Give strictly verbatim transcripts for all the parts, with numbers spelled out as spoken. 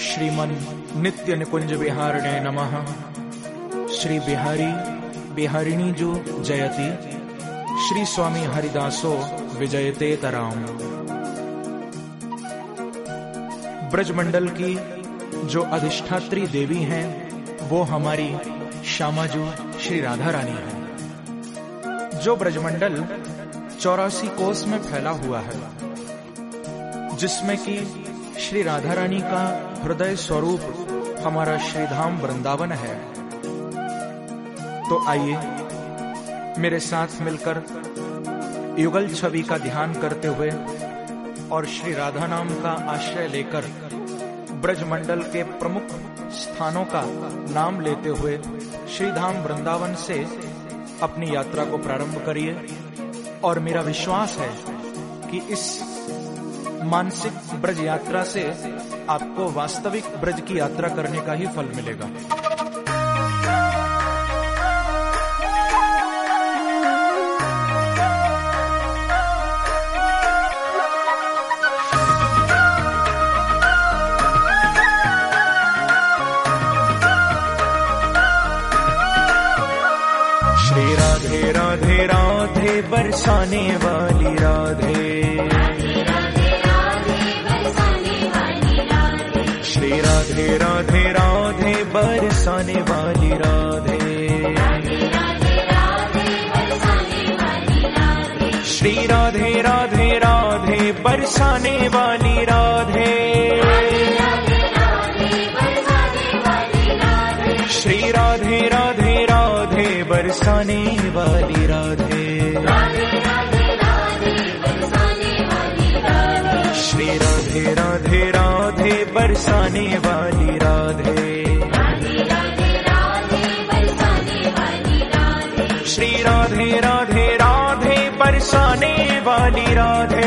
श्रीमन नित्य निकुंज विहारिणे नमः। श्री बिहारी बिहारिणी जो जयति, श्री स्वामी हरिदासो विजयते तराम। ब्रजमंडल की जो अधिष्ठात्री देवी हैं वो हमारी श्यामाजू श्री राधा रानी है। जो ब्रजमंडल चौरासी कोस में फैला हुआ है, जिसमें कि श्री राधा रानी का हृदय स्वरूप हमारा श्रीधाम वृंदावन है। तो आइए मेरे साथ मिलकर युगल छवि का ध्यान करते हुए और श्री राधा नाम का आश्रय लेकर ब्रजमंडल के प्रमुख स्थानों का नाम लेते हुए श्रीधाम वृंदावन से अपनी यात्रा को प्रारंभ करिए। और मेरा विश्वास है कि इस मानसिक ब्रज यात्रा से आपको वास्तविक ब्रज की यात्रा करने का ही फल मिलेगा। श्री राधे राधे राधे बरसाने वाली राधे, श्री राधे राधे राधे बरसाने वाली राधे, श्री राधे राधे राधे बरसाने वाली राधे, श्री राधे राधे राधे बरसाने वाली राधे, श्री राधे राधे राधे बरसाने वाली राधे, श्री राधे राधे राधे बरसाने वाली राधे,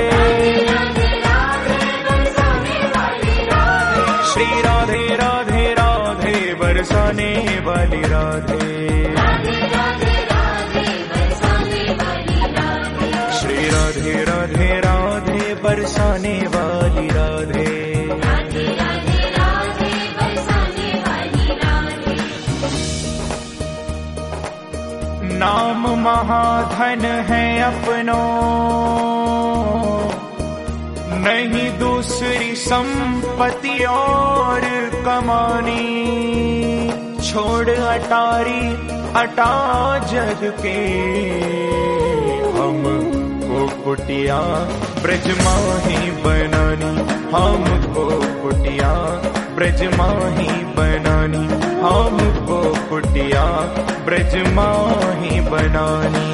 श्री राधे राधे राधे बरसाने वाली राधे, श्री राधे राधे राधे बरसाने वाली राधे। नाम महाधन है अपनो, नहीं दूसरी संपत्ति और कमानी, छोड़ अटारी अटा जग के, हम को कुटिया ब्रज माही बनानी, हमको कुटिया ब्रज माही बनानी, हमको कुटिया ब्रज माही बनानी।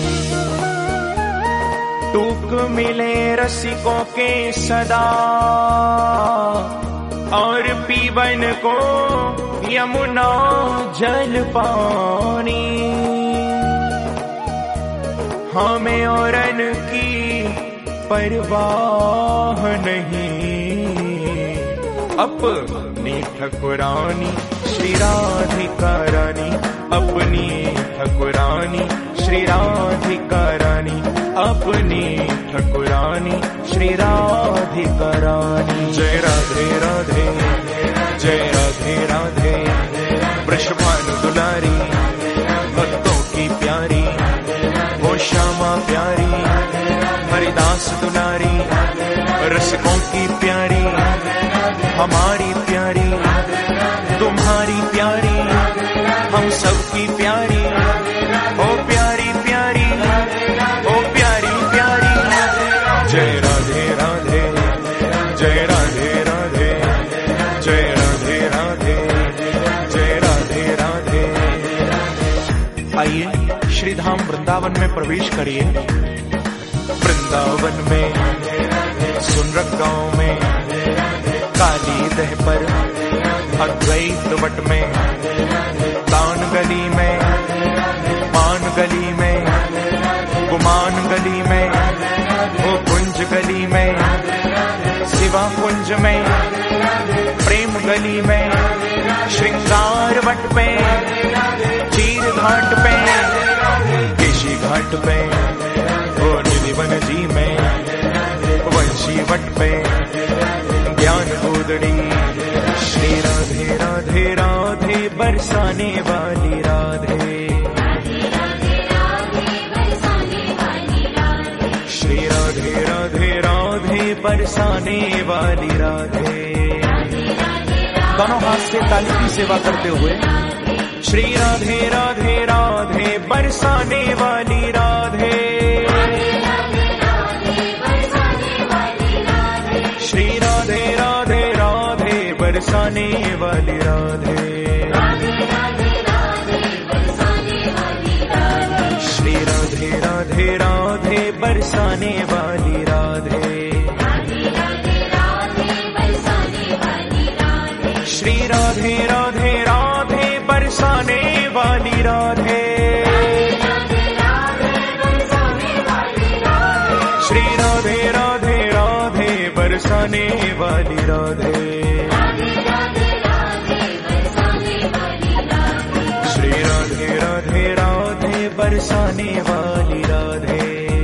टूक मिले रसिकों के सदा, और पीवन को यमुना जल पानी, हमें औरन की परवाह नहीं, अपनी ठकुरानी श्री राधिका रानी, अपनी ठकुरानी श्री राधिका रानी, अपनी ठकुरानी श्री राधिका रानी। जय राधे राधे, जय राधे राधे, वृषभानु दुलारी, भक्तों की प्यारी, वो श्यामा प्यारी, हरिदास दुलारी, रसिकों की प्यारी, हमारी प्यारी, तुम्हारी प्यारी, हम सबकी प्यारी, ओ प्यारी प्यारी, ओ प्यारी प्यारी। जय राधे राधे, जय राधे राधे, जय राधे राधे, जय राधे राधे। आइए श्रीधाम वृंदावन में प्रवेश करिए। वृंदावन में सुनरक गांव में, काली दह पर, अद्वैत वट में, तान गली में, पान गली में, गुमान गली में, ओ कुंज गली में, शिवा कुंज में, प्रेम गली में, श्रृंगार वट पे, चीर घाट पे, केशी घाट पे, ओ निधिवन जी में, वंशी वट पे, ज्ञान गोदड़ी राधे राधे राधे बरसाने वाली राधे, श्री राधे राधे राधे बरसाने वाली राधे। दोनों हाथ से ताली की सेवा करते हुए श्री राधे राधे राधे बरसाने वाली राधे, श्री राधे राधे राधे बरसाने वाली राधे, श्री राधे राधे राधे बरसाने वाली राधे, श्री राधे राधे राधे बरसाने वाली राधे, श्री राधे राधे राधे बरसाने वाली राधे, श्री राधे राधे राधे बरसाने वाली राधे।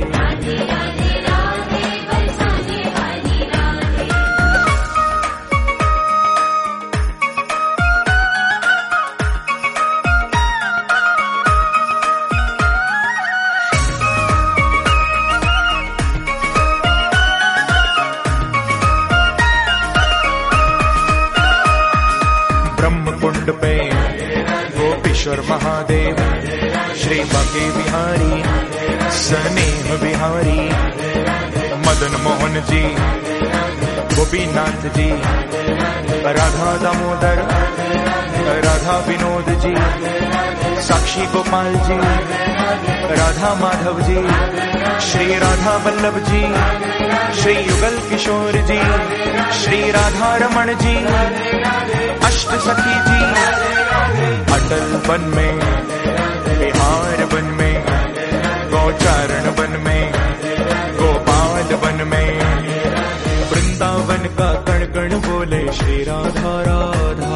ब्रह्मकुंड पे गोपीश्वर महादेव, श्री बांके बिहारी स्नेह बिहारी, मदन मोहन जी गोपीनाथ जी, राधा दामोदर राधा विनोद जी, साक्षी गोपाल जी राधा माधव जी, श्री राधा वल्लभ जी, श्री युगल किशोर जी, श्री राधा रमण जी, अष्ट सखी जी, अटल वन में बिहार वन में, गौचारण वन में, गोपाल वन में, वृंदावन का कण कण बोले श्री राधा राधा,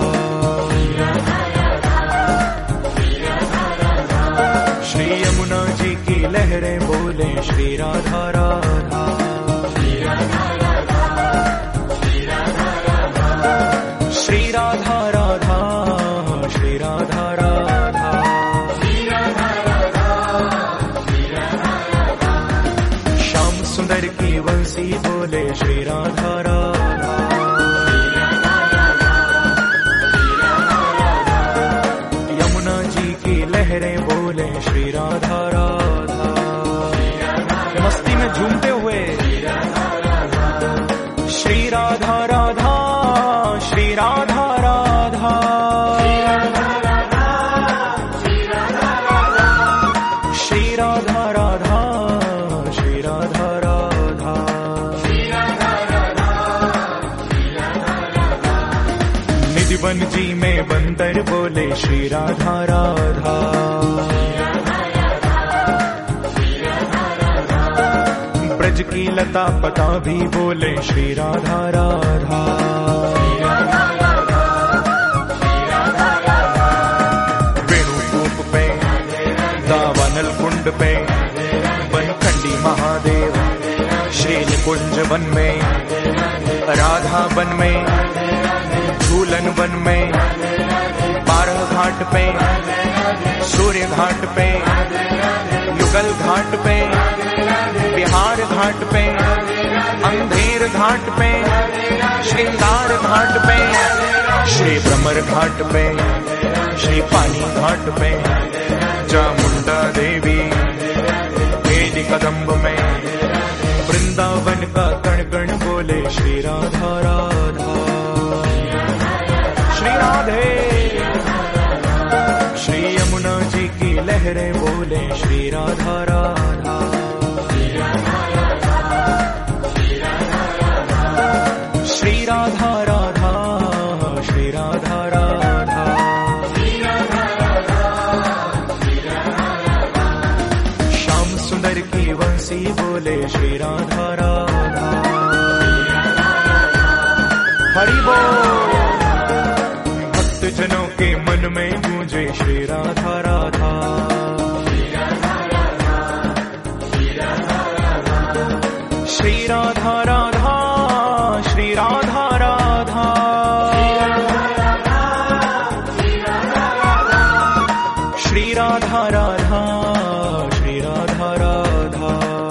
श्री यमुना जी की लहरें बोले श्री राधा राधा, श्री राधा राधा, श्री राधा राधा, श्याम सुंदर की बंसी बोले श्री राधा राधा, यमुना जी की लहरें बोले श्री राधा राधा, मस्ती में झूमते हुए श्री राधा राधा, श्री राधा राधा, श्री राधा राधा, श्री राधा राधा, निधिवन जी में बंदर बोले श्री राधा राधा, ब्रज की लता पता भी बोले श्री राधा राधा, वेणुकूप पे दावानल कुंड पे बनखंडी महादेव, श्री निकुंज वन में, राधा वन में, झूलन वन में, बारह घाट पे, सूर्य घाट पे, युगल घाट पे, बिहार घाट पे, अंधेर घाट पे, श्रृंगार घाट पे, श्री भ्रमर घाट पे, श्री पानी घाट पे, चामुंडा देवी वेदी कदम्ब में, वृंदावन का कण कण बोले श्री राधा राधा, श्री राधे, श्री यमुना जी की लहरें बोले श्री राधा राधा, श्री राधा राधा, श्री राधा राधा, श्याम सुंदर की बंसी बोले श्री राधा राधा, हरि बोल। भक्त जनों के मन में गूंजे श्री राधा राधा, श्री राधा राधा, श्री राधा राधा, राधा राधा श्री राधा राधा।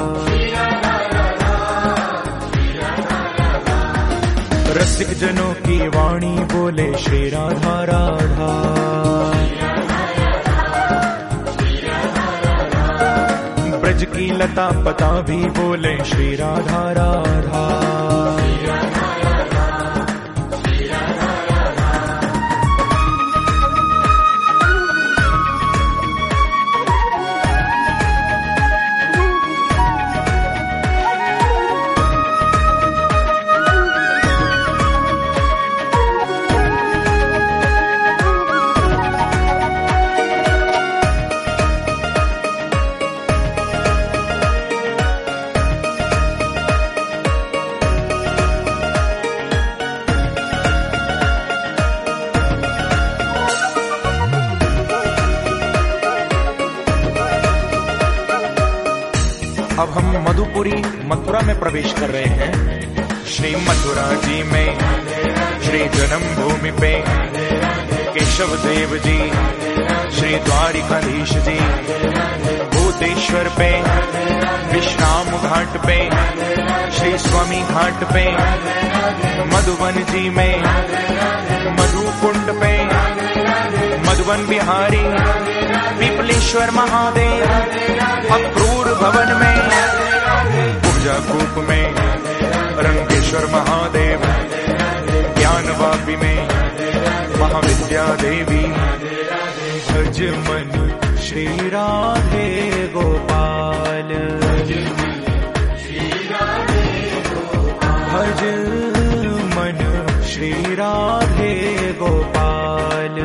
रसिक जनों की वाणी बोले श्री राधा राधा। ब्रज की लता पता भी बोले श्री राधा राधा। अब हम मधुपुरी मथुरा में प्रवेश कर रहे हैं। श्री मथुरा जी में श्री जन्मभूमि पे केशव देव जी, श्री द्वारिकाधीश जी, भूतेश्वर पे, विश्राम घाट पे, श्री स्वामी घाट पे, मधुवन जी में, मधुकुंड पे, मधुवन बिहारी, पीपलेश्वर महादेव, अक्रूर भवन में, पूजा कूप में, रंगेश्वर महादेव, ज्ञान वापी में, महाविद्या देवी। भज मन श्री राधे गोपाल, भज मन श्री राधे गोपाल,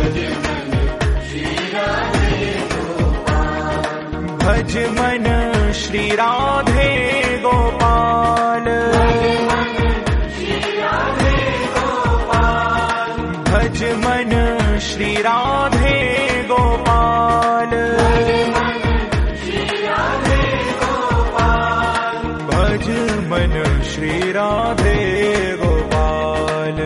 भज मन श्री राधे गोपाल, भज मन श्री राधे गोपाल, भज मन श्री राधे गोपाल।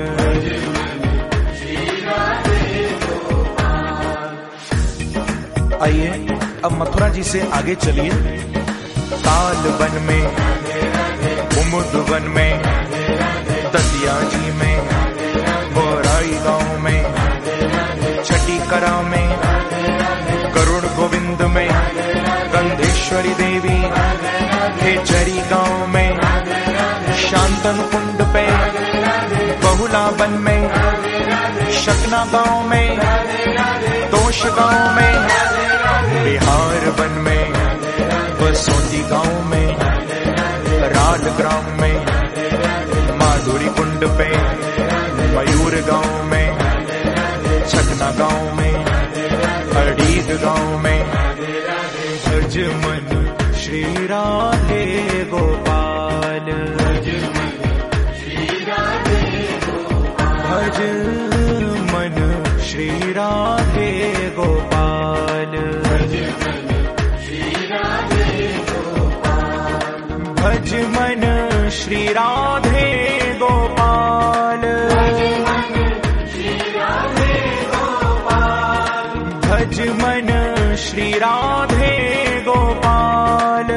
आइए अब मथुरा जी से आगे चलिए। ताल वन में, कुमुद वन में, दतिया जी में, बोराई गांव में, छठी करा में, करुण गोविंद में, गंधेश्वरी देवी, खेचरी गांव में, शांतन कुंड पे, बहुला वन में, शकना गांव में, दोष गांव में, बिहार वन में, बसोती गांव में, राल ग्राम में, माधुरी कुंड पे, मयूर गांव में, छकना गांव में, अड़ीद गांव में। भज मन श्री राधे गोपाल, भज मन श्री राधे गोपाल, भज मन श्री राधे गोपाल, भज मन श्री राधे गोपाल,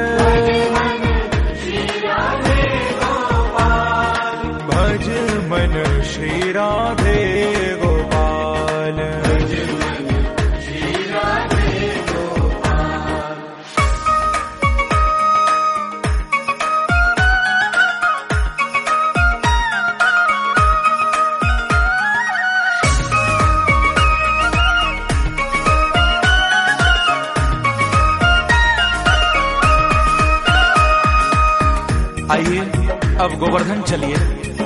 भज मन श्री राधे गोपाल। आइए अब गोवर्धन चलिए।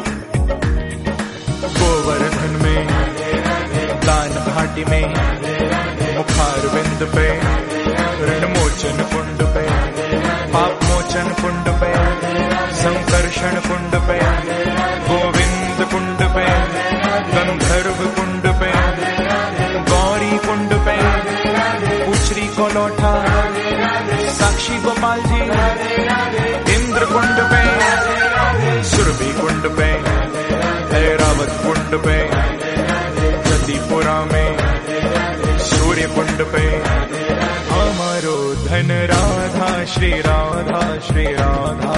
गोवर्धन में, दान घाटी में, मुखार बिंद पे, ऋण मोचन कुंड पे, पाप मोचन कुंड पे, संकर्षण कुंड पे, गोविंद कुंड पे, गंधर्व कुंड पे, गौरी कुंड पे, उचरी को लौटा, साक्षी गोपाल जी, इंद्र कुंड पे, सुरभि कुंड पे, ऐरावत कुंड पे, जतिपुरा में, सूर्य कुंड पे, हमारो धन राधा श्री राधा श्री राधा,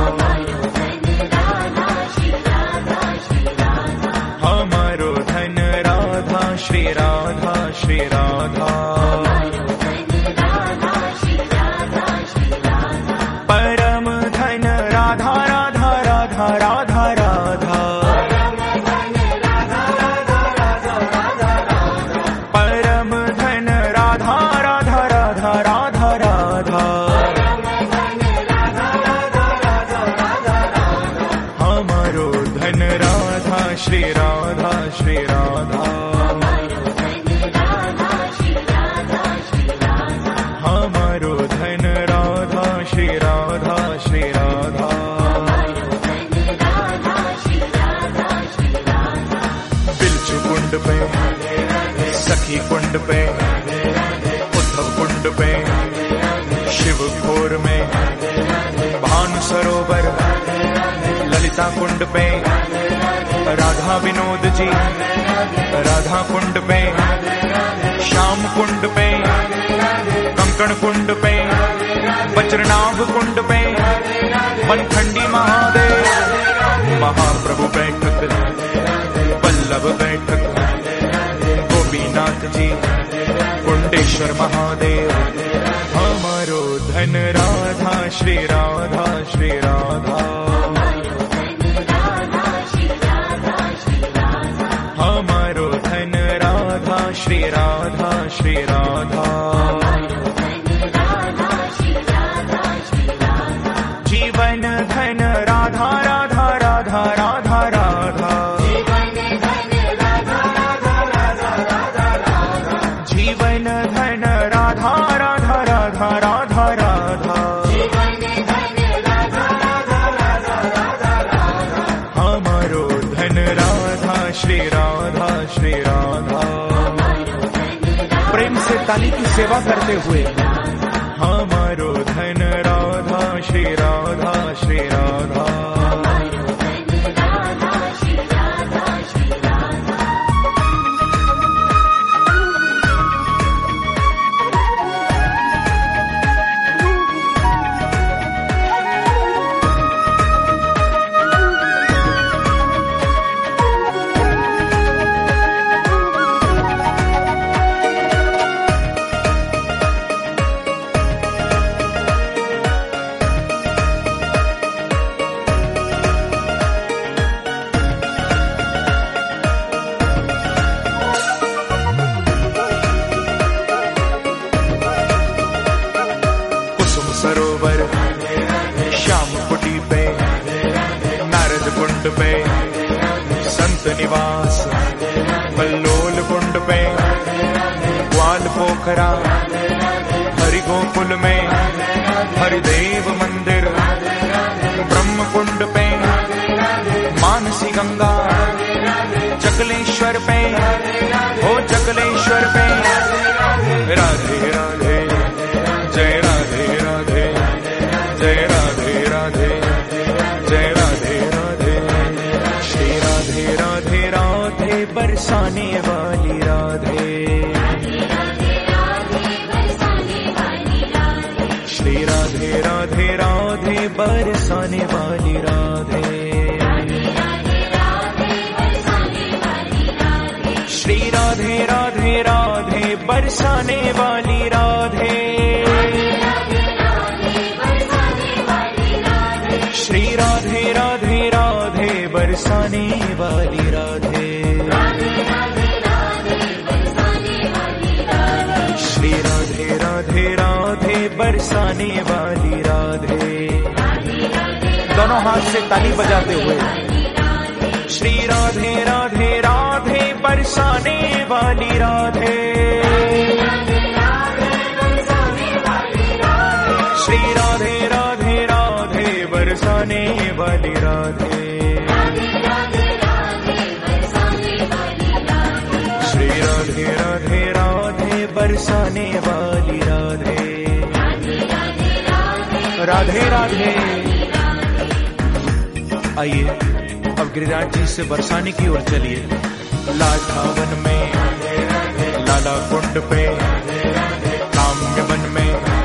हमारो धन राधा श्री राधा श्री राधा, परम धन राधा राधा राधा राधा राधा, परम धन राधा राधा राधा राधा राधा, हमारो धन राधा श्री राधा श्री राधा, हमारो धन राधा श्री राधा श्री राधा, बिलचू कुंड पे, सखी कुंड पे, उद्धव कुंड पे, शिव खोर में, भानु सरोवर, ललिता कुंड पे, राधा विनोद जी, राधा कुंड पे, श्याम कुंड पे, कंकण कुंड पे, वज्रनाभ कुंड पे, मनखंडी महादेव, महाप्रभु बैठक, वल्लभ बैठक, गोपीनाथ जी, कुंडेश्वर महादेव, हमारो धन राधा श्री राधा श्री राधा, हमारो धन राधा श्री राधा श्री राधा, जीवन धन राधा राधा राधा राधा राधा, जीवन धन राधा राधा राधा राधा राधा, हमारो धन राधा श्री राधा श्री राधा, प्रेम से ताली की सेवा करते हुए, हमारो धन राधा श्री राधा श्री राधा, सरोवर, श्याम कुटी पे, नारद कुंड पे, संत निवास, कल्लोल कुंड पे, ग्वाल पोखरा, हरि गोकुल में, हरिदेव मंदिर, ब्रह्म कुंड पे, मानसी गंगा, जगलेश्वर पे, हो जगलेश्वर पे, राधे राधे जय राधे राधे, जय राधे राधे, जय राधे राधे, श्री राधे राधे राधे बरसाने वाली राधे, श्री राधे राधे राधे बरसाने वाली राधे, श्री राधे राधे राधे बरसाने वाली राधे, श्री राधे राधे राधे बरसाने वाली राधे, श्री राधे राधे राधे बरसाने वाली राधे, दोनों हाथ से ताली बजाते हुए, श्री राधे राधे राधे बरसाने वाली राधे, श्री राधे राधे राधे बरसाने वाली राधे, श्री राधे राधे राधे बरसाने वाली राधे, राधे राधे। आइए अब गिरिराज जी से बरसाने की ओर चलिए। लाठावन में, लाला कुंड पे, काम्य वन में,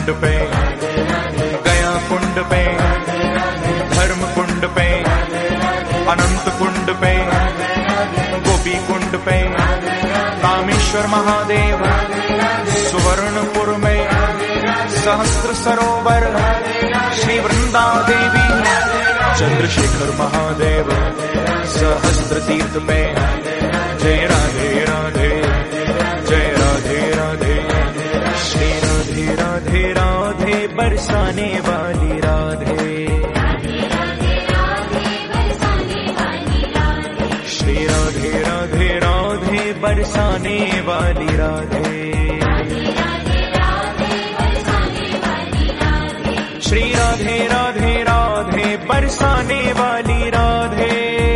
कुंड पे, गया कुंड पे, धर्म कुंड पे, अनंत कुंड पे, गोपी कुंड पे, कामेश्वर महादेव, सुवर्णपुर में सहस्त्र सरोवर, श्री वृंदा देवी, चंद्रशेखर महादेव, सहस्त्र तीर्थ में, जय राधे राधे, जय राधे राधे, श्री राधे राधे राधे, बरसाने वाली राधे, श्री राधे राधे राधे, बरसाने वाली राधे, श्री राधे राधे राधे, बरसाने वाली राधे,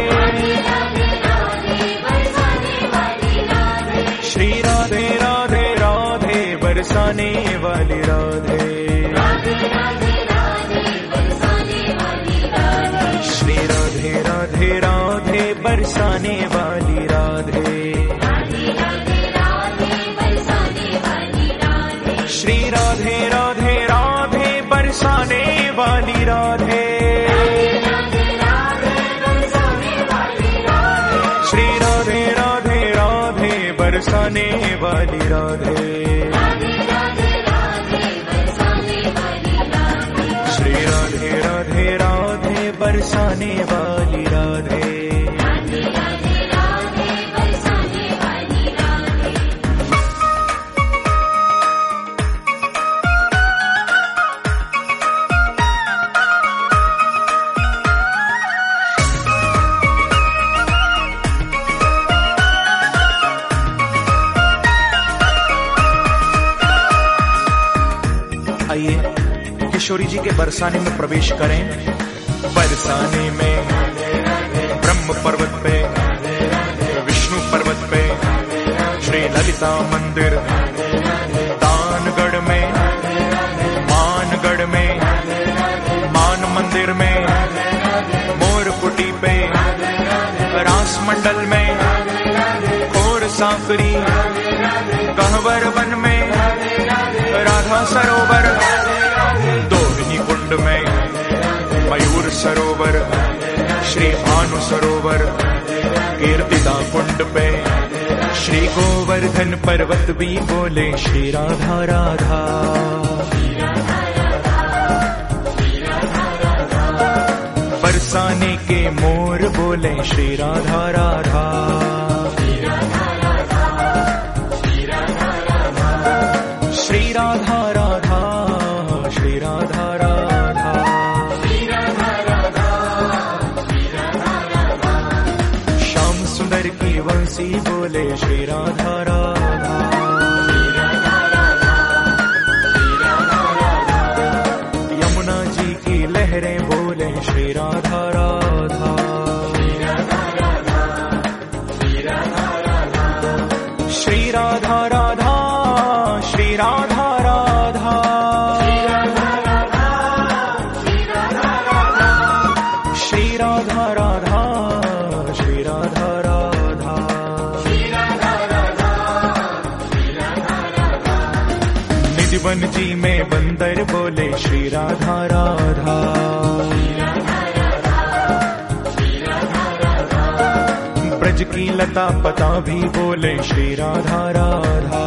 श्री राधे राधे राधे, बरसाने वाली राधे, श्री राधे राधे राधे, बरसाने वाली राधे, श्री राधे राधे राधे, बरसाने वाली राधे, श्री राधे राधे राधे, बरसाने वाली राधे, श्री राधे राधे राधे, बरसाने वाली राधे, आइए किशोरी जी के बरसाने में प्रवेश करें। बरसाने में ब्रह्म पर्वत पे, विष्णु पर्वत पे, श्री ललिता मंदिर, दानगढ़ में, मानगढ़ में, मान मंदिर में, मोरकुटी पे, रास मंडल में, खोर साकरी, कहवर वन में, राधा सरोवर, दोहिनी कुंड में, मयूर सरोवर, श्री भानु सरोवर, कीर्तिदा कुंड पे, श्री गोवर्धन पर्वत भी बोले श्री राधा राधा, बरसाने के मोर बोले श्री राधा राधा, श्री राधा राधा, श्री राधा राधा, श्याम सुंदर की वंशी बोले श्री राधा राधा, यमुना जी की लहरें बोले श्री राधा राधा, श्री राधा राधा, श्री राधा राधा, श्री राधा राधा, श्री राधा राधा, निधिवन जी में बंदर बोले श्री राधा राधा, ब्रज की लता पता भी बोले श्री राधा राधा,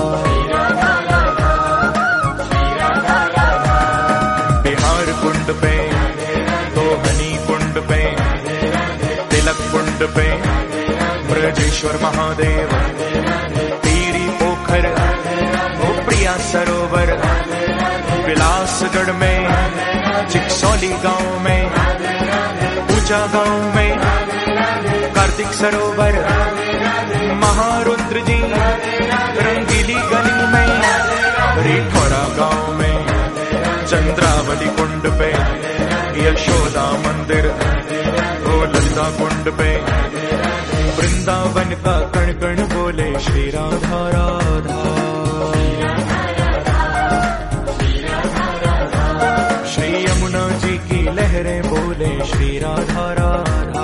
बिहार कुंड पे, दोहनी कुंड पे, तिलक कुंड पे, ब्रजेश्वर महादेव, तीरी पोखर, ओ प्रिया सरोवर, विलासगढ़ में, चिकसौली गांव में, ऊंचा गांव में, कार्तिक सरोवर, महारुद्र जी, रंगीली गली में, रिठौरा गांव में, चंद्रावली कुंड पे, यशोदा मंदिर, ओ ललिता कुंड पे, वृंदावन का कण कण बोले श्री राधा राधा, श्री यमुना जी की लहरें बोले श्री राधा राधा,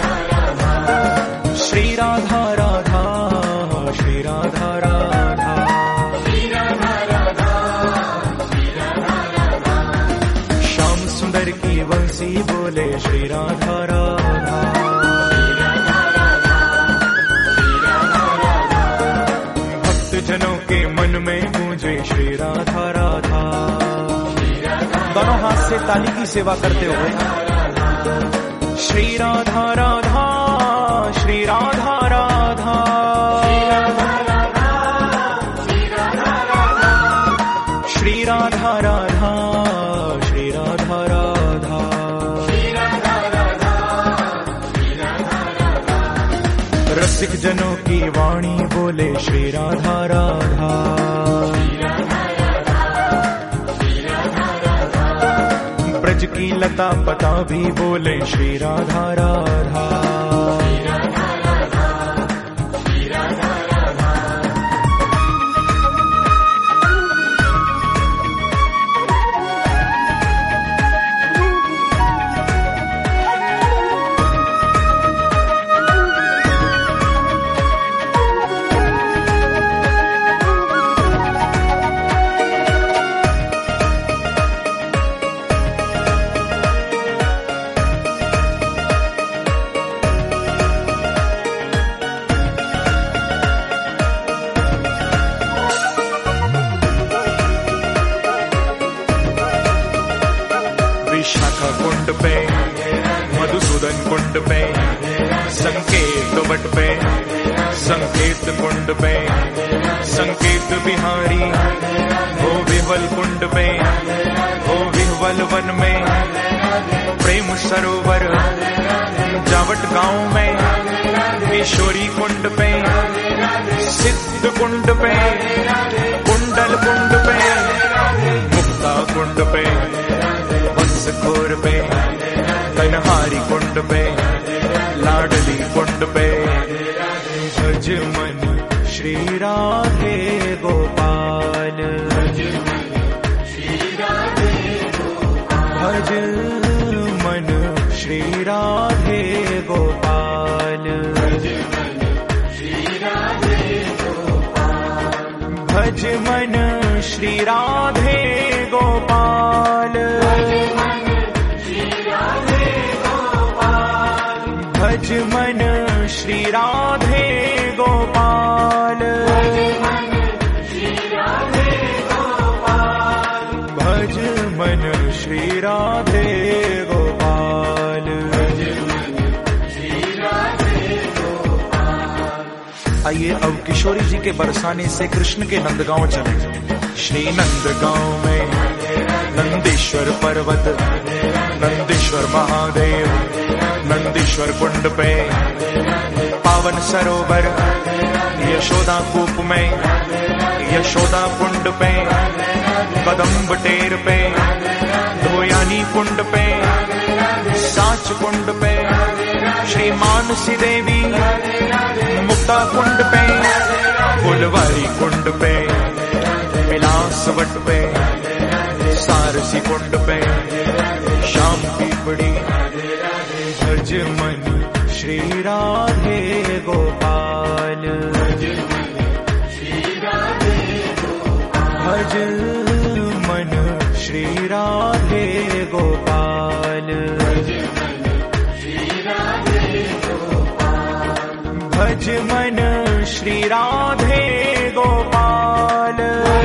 श्री राधा राधा, श्री राधा राधा, बोले श्री राधा राधा। भक्त जनों के मन में गूंजे श्री राधा राधा। दोनों हाथ से ताली की सेवा करते हुए श्री राधा राधा, श्री राधा राधा, श्री राधा राधा, श्री राधा राधा। रसिक जनों की वाणी बोले श्री राधा राधा। ब्रज की लता पता भी बोले श्री राधा राधा। विशाखा कुंड पे, मधुसूदन कुंड पे, संकेत वट पे, संकेत कुंड पे, संकेत बिहारी, हो विह्वल कुंड पे, हो विह्वल वन में, प्रेम सरोवर जावट गांव में, किशोरी कुंड पे, सिद्ध कुंड पे, कुंडल कुंड पे, मुक्ता कुंड पे, खोर पे, कन्हारी कुंड पे, लाडली कुंड पे। भज मन श्री राधे गोपाल, भज मन श्री राधे गोपाल, भज मन श्री राधे गोपाल, भज मन श्री राधे गोपाल, भज मन श्री राधे गोपाल। आइए अब किशोरी जी के बरसाने से कृष्ण के नंदगांव चले। श्री नंदगांव में नंदीश्वर पर्वत, नंदीश्वर महादेव, नंदीश्वर कुंड पे, पावन सरोवर, यशोदा कूप में, यशोदा कुंड पे, कदम्ब टेर पे, धोयानी कुंड पे, साच कुंड पे, श्री मानसी देवी, मुक्ता कुंड पे, फुलवारी कुंड पे, विलासवट पे, सारसी कुंड पे, शाम पीपड़ी। भज मन श्री राधे गोपाल, भज मन श्री राधे गोपाल, भज मन श्री राधे गोपाल,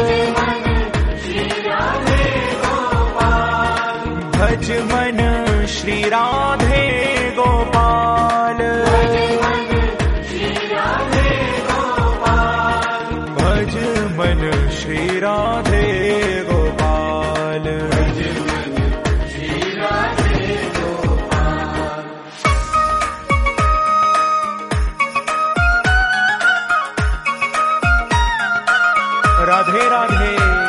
भज मन श्री राधे गोपाल, भज मन श्री राधे गोपाल। राधे राधे।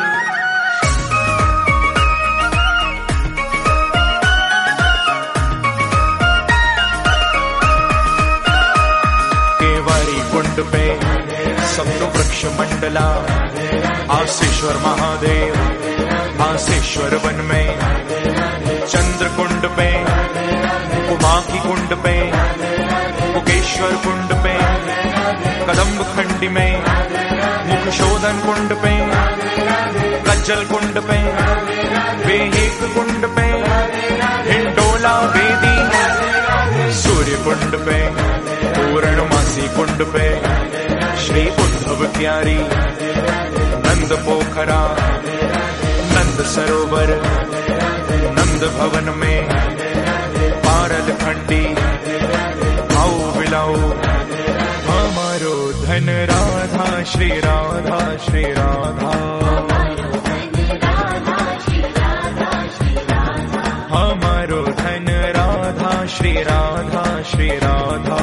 कुंड पे सप्त वृक्ष मंडला, आसेश्वर महादेव, आसेश्वर वन में, चंद्र कुंड पे, उमाकी कुंड पे, कुकेश्वर कुंड पे, कदम्ब खंडी में, मुख शोधन कुंड पे, कज्जल कुंड पे, वेहिक कुंड पे, हिंडोला वेदी, सूर्य कुंड पे, पूर्णमासी कुंड पे, श्री उद्धव क्यारी, नंद पोखरा, नंद सरोवर, नंद भवन में, पारल खंडी, आओ बिलाओ हमारो धन राधा, श्री राधा श्री राधा, हमारो धन राधा, श्री राधा श्री राधा,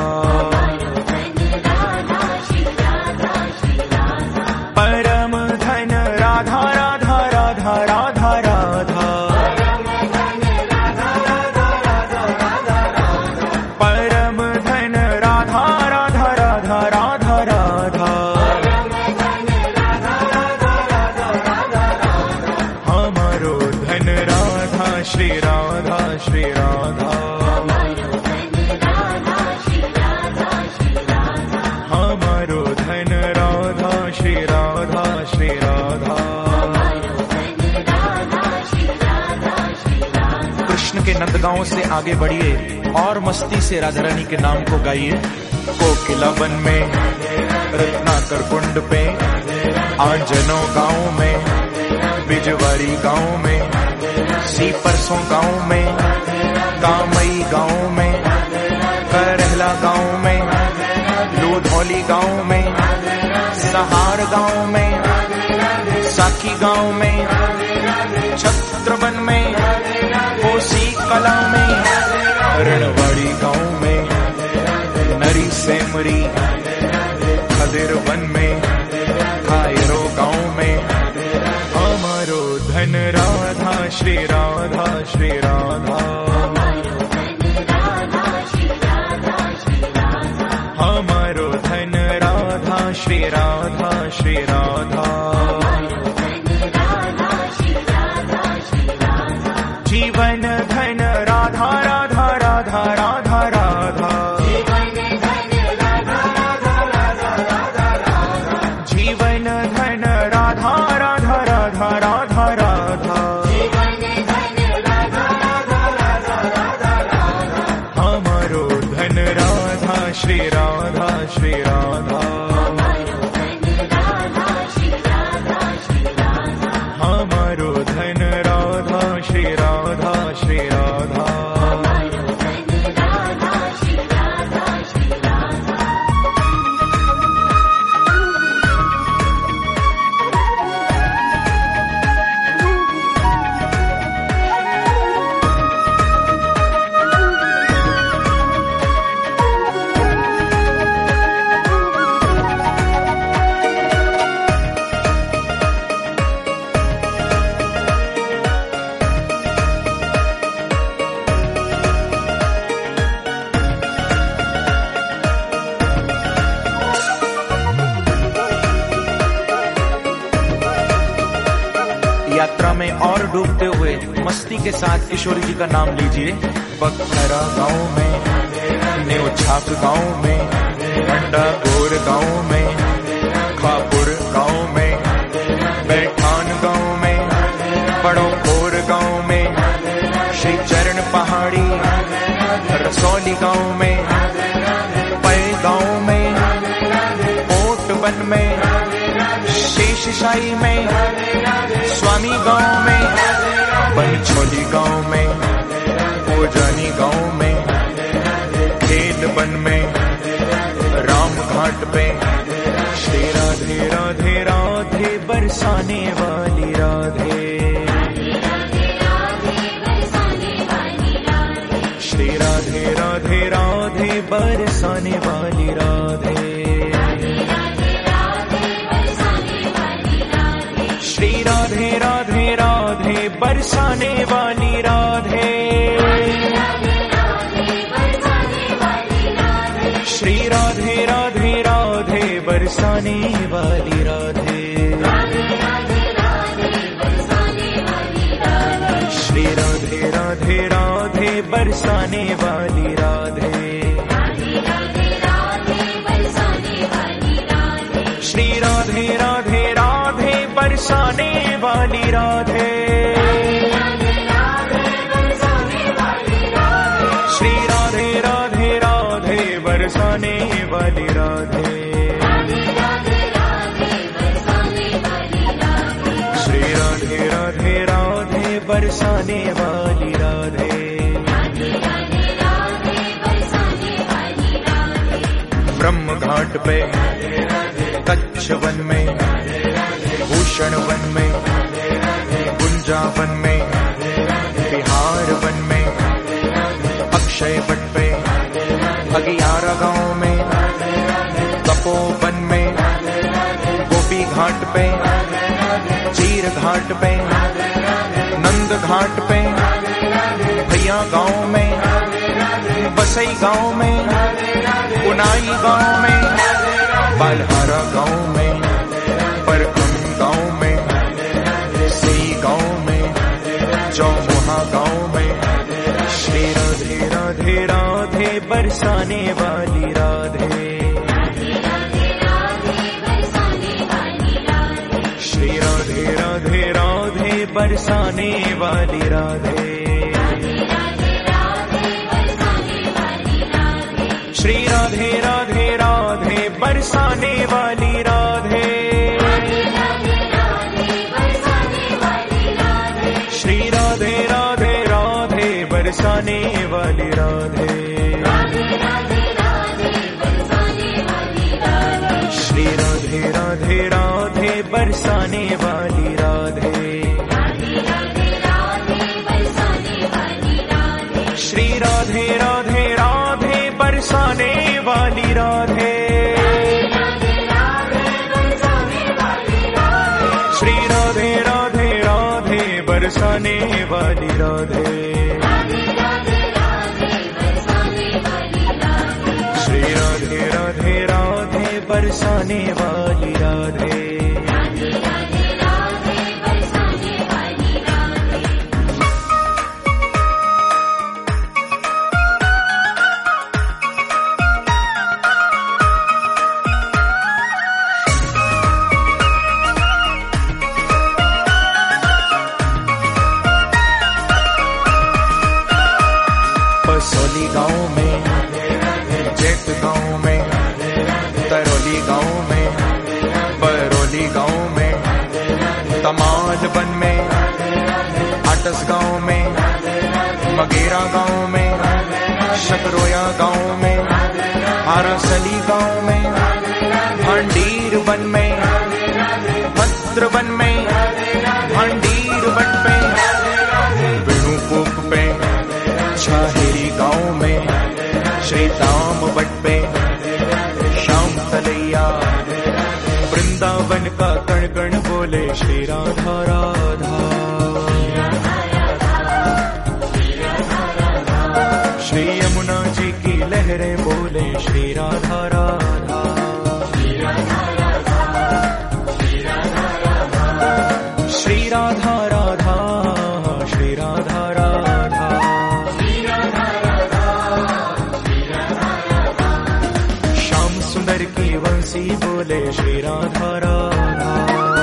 परम धन राधा राधा राधा राधा राधा, परम धन राधा राधा राधा राधा राधा, हमारो धन राधा, श्री राधा श्री राधा, हमारो धन राधा, श्री राधा श्री राधा। कृष्ण के नंदगांव से आगे बढ़िए और मस्ती से राधा रानी के नाम को गाइए। कोकिला वन में, रत्नाकर कुंड पे, आंजनो गांव में, बिजवारी गांव में, सीपरसों गांव में, कामई गांव में, करहला गांव में, लोधौली गांव में, सहार गांव में, साकी गांव में, छत्रवन में, कोसी कला में, रणवाड़ी गांव में, नरी सेमरी, खदिर वन में, खायरो गांव में, हमारो धन राधा, श्री राधा श्री राधा, हमारो धन राधा, श्री राधा श्री राधा, जीवन धन राधा राधा राधा राधा राधा, जीवन धन राधा राधा राधा राधा राधा, हमारो धन राधा, श्री राधा श्री राधा, हमारो धन राधा, श्री राधा श्री राधा। यात्रा में और डूबते हुए मस्ती के साथ किशोरी जी का नाम लीजिए। बखरा गांव में, न्योछाप गांव में, अंडागोर गांव में, खापुर गांव में, बैठान गांव में, बड़ोखोर गांव में, श्री चरण पहाड़ी, रसौली गांव में, पै गांव में, ओटवन में, शेषशाही में, स्वामी गांव में, बनछोली गांव में, ओजानी गांव में, खेल वन में, राम घाट पे, श्री राधे राधे राधे बरसाने वाली राधे, श्री राधे राधे राधे बरसाने वाली राधे, श्री राधे राधे राधे बरसाने वाली राधे, श्री राधे राधे राधे बरसाने वाली राधे, श्री राधे राधे राधे बरसाने वाली राधे, श्री राधे राधे वाली राधे, श्री राधे राधे राधे बरसाने वाली राधे, श्री राधे राधे राधे बरसाने वाली राधे। ब्रह्म घाट पे, कच्छ वन में, भूषण वन में, गुंजा वन में, बिहार वन में, अक्षय वट पे, अगियारा गांव में, तपोवन में, गोपी घाट पे, चीर घाट पे, नंद घाट पे, भैया गांव में, बसई गांव में, उनाई गांव में, बालहारा गांव में, परखम गांव में, सई गांव में, चौमुहा गांव में, श्री राधे राधे राधे बरसाने वाली राधे, श्री राधे राधे राधे बरसाने वाली राधे, श्री राधे राधे राधे बरसाने वाली राधे, श्री राधे राधे राधे बरसाने वाली राधे, श्री राधे राधे राधे बरसाने वाली राधे, श्री राधे राधे राधे बरसाने वाली राधे, श्री राधे राधे राधे बरसाने वाली राधे, श्री राधे राधे राधे बरसाने वाली राधे। सोली गांव में, जेठ गांव में, तरौली गांव में, बरौली गांव में, तमाल वन में, आटस गांव में, मगेरा गांव में, शकरोया गांव में, आरासली गांव में, भांडीर वन में, भद्र वन में, भांडीर वट पे, विणुपुक पे, शाहेरी गांव में, श्री दाम वट पे, श्याम तलैया, वृंदावन का कण कण बोले श्री राधा राधा, श्री यमुना जी की लहरें बोले श्री राधा राधा, श्री राधा राधा, श्री राधा राधा, श्याम सुंदर की वंशी बोले श्री राधा राधा,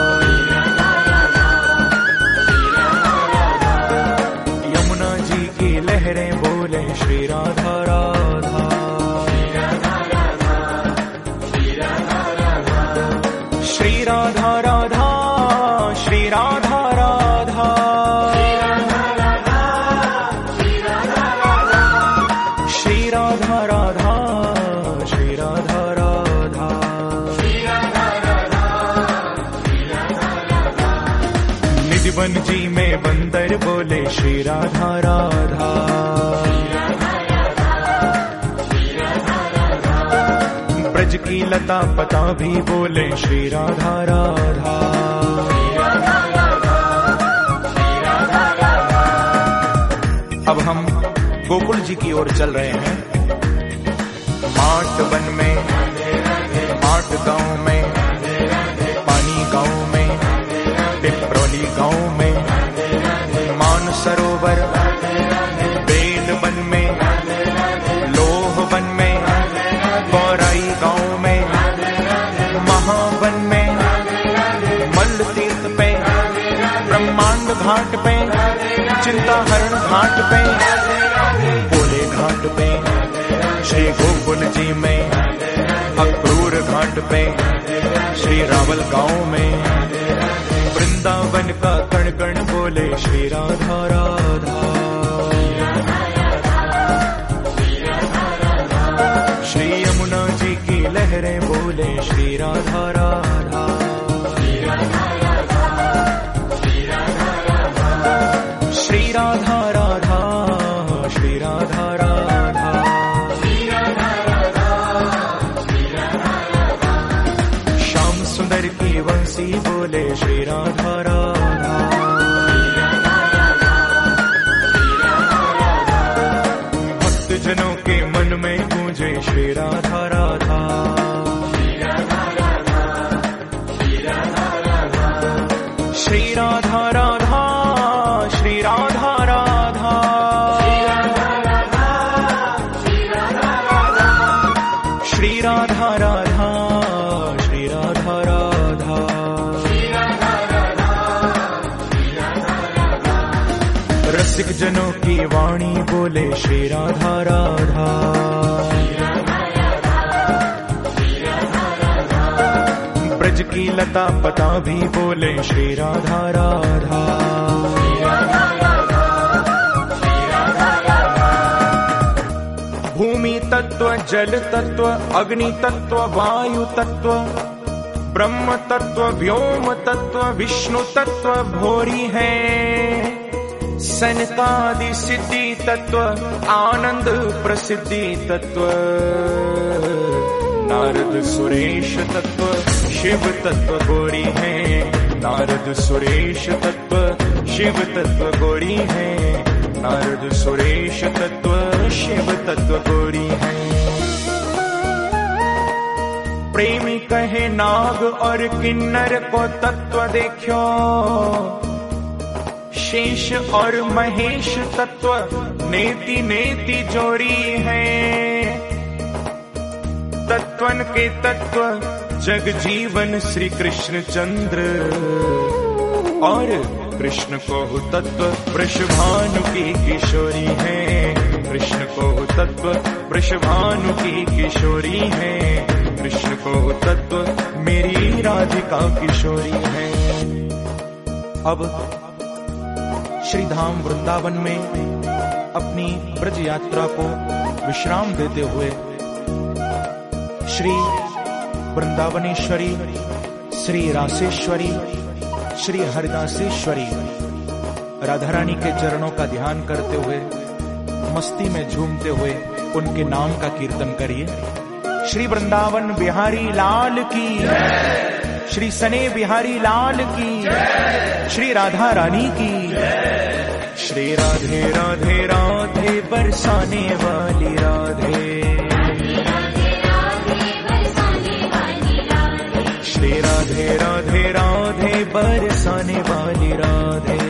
यमुना जी की लहरें बोले श्री राधा राधा, श्री राधा राधा, श्री राधा राधा, श्री राधा राधा, श्री राधा राधा, निधिवन जी में बंदर बोले श्री राधा राधा, ब्रज की लता पता भी बोले श्री राधा राधा, अब हम गोकुल जी की ओर चल रहे हैं। माट वन में, माट गांव में, पानी गांव में, पिपरौली गांव में, मान सरोवर, बेल वन में, लोह वन में, गौराई गांव में, महावन में, मल्ल तीर्थ पे, घाट पे, बोले घाट पे, श्री गोकुल जी में, अक्रूर घाट पे, श्री रावल गांव में, वृंदावन का कण कण बोले श्री राधा राधा। श्री यमुना जी की लहरें बोले श्री राधा राधा। श्री राधा राधा, श्री राधा राधा, श्याम सुंदर की वंशी बोले श्री राधा राधा। भक्त जनों के मन में गूंजे श्री राधा राधा। श्री राधा राधा, श्री राधा राधा, श्री राधा राधा, श्री राधा राधा, रसिक जनों की वाणी बोले श्री राधा राधा। ब्रज की लता पता भी बोले श्री राधा राधा। भूमि तत्व, जल तत्व, अग्नि तत्व, वायु तत्व, ब्रह्म तत्व, व्योम तत्व, विष्णु तत्व भोरी है। सनकादि सिद्धि तत्व, आनंद प्रसिद्धि तत्व, नारद सुरेश तत्व, शिव तत्व गोरी है। नारद सुरेश तत्व, शिव तत्व गोरी है। नारद सुरेश तत्व, शिव तत्व गोरी है। प्रेमी कहे नाग और किन्नर को तत्व देखो, शेष और महेश तत्व नेति नेति जोड़ी है। तत्वन के तत्व जग जीवन श्री कृष्ण चंद्र, और कृष्ण को तत्व वृषभानु की किशोरी है। कृष्ण को तत्व वृषभानु की किशोरी है। कृष्ण को तत्व मेरी राधिका किशोरी है। अब श्री धाम वृंदावन में अपनी ब्रज यात्रा को विश्राम देते हुए श्री वृंदावनेश्वरी, श्री रासेश्वरी, श्री हरिदासेश्वरी राधा रानी के चरणों का ध्यान करते हुए, मस्ती में झूमते हुए उनके नाम का कीर्तन करिए। श्री वृंदावन बिहारी लाल की, श्री सने बिहारी लाल की, श्री राधा रानी की। श्री राधे राधे राधे बरसाने वाली राधे। श्री राधे राधे राधे बरसाने वाली राधे।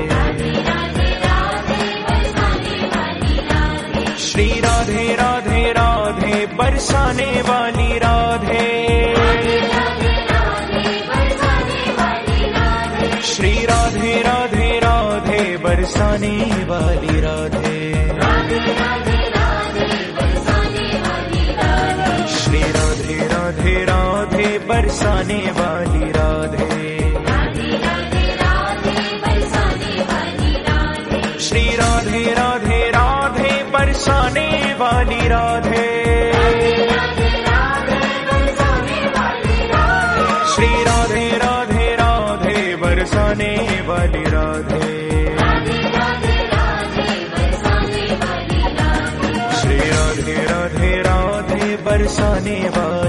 श्री राधे राधे राधे बरसाने वाली राधे। श्री राधे राधे राधे बरसाने वाली राधे। श्री राधे राधे राधे बरसाने वाली राधे। श्री राधे राधे राधे बरसाने वाली राधे। श्री राधे राधे राधे बरसाने वाली राधे। श्री राधे राधे राधे बरसाने वाली